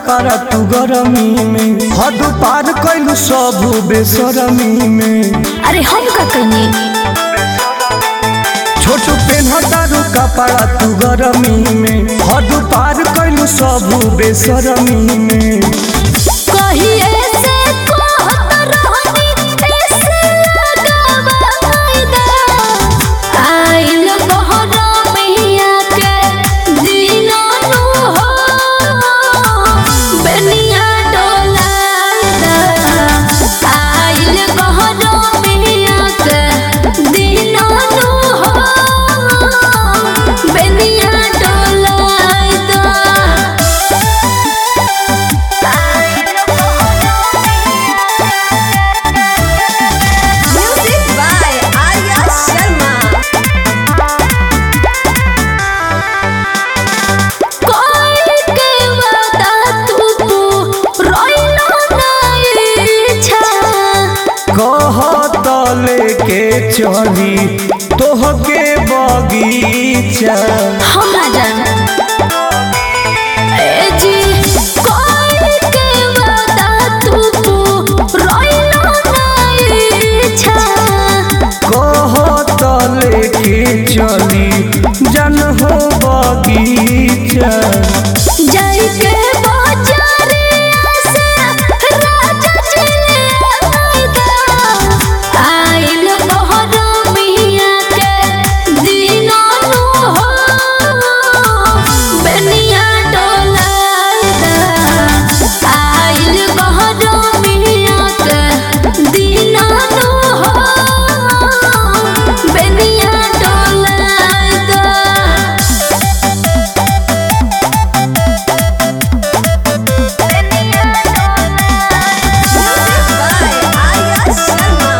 कपारा तू गरमी में हद पार कैलू सब बेसरमी में। अरे हम का कनी छोटू पेन्हतारू कपारा तू गरमी में हद पार कैलू सब बेसरमी में। कहिए से कहत रहनी ऐसे लगावाई दा आइल बहरमिया के दिना नु हो बेनिया डोलाई दा आइल बहरमिया के दिना नु हो बेनिया डोलाई दा। Music by Arya Sharma. कोई के वादा तू रोइलो नहीं छा कहत लेके चली तोहके बगीचा। हम ना जान ए जी कोई के वादा तू रोइलो नहीं छा कहत लेके चली जन हो बगीचा। जाई के बाजारिया से राजा चले आइल बहरमिया के दिना नु हो बेनिया डोलाई दा आइल बहरमिया के दिना नु हो बेनिया डोलाई दा। Music by Arya Sharma.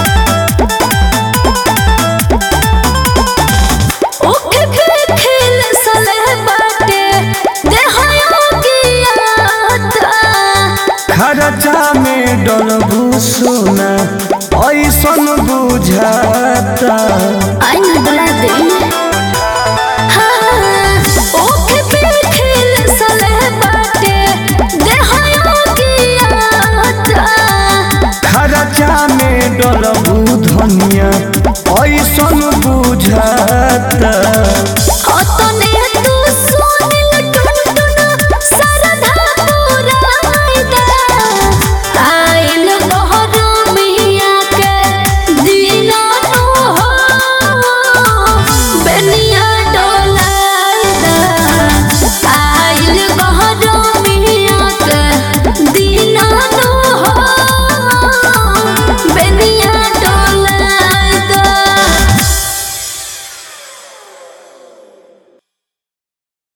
ओके फिर खेल सले बाटे देहायो गियाता खर्चा में डलबू सोना ऐसन बुझाता। आई ना डला दे हाँ ओके फिर खेल सले बाटे देहायो गियाता खर्चा में डलबू धनिया ऐसन बुझाता।